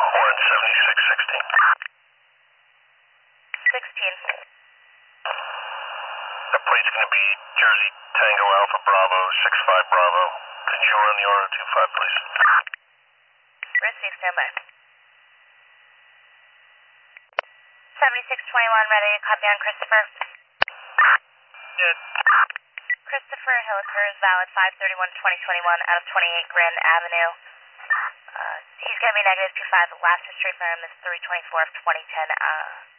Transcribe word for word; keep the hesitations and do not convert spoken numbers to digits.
one seventy-six sixteen. sixteen. The plate's going to be Jersey Tango Alpha Bravo six five Bravo. Could you run the R O two five, please? Receive, standby. seventy-six twenty-one, ready, copy on Christopher. Good. Christopher Hill occurs valid five thirty-one twenty twenty-one out of twenty-eight Grand Avenue. Uh, he's going to be negative two five. The last history for him is three twenty-four of twenty ten. Uh,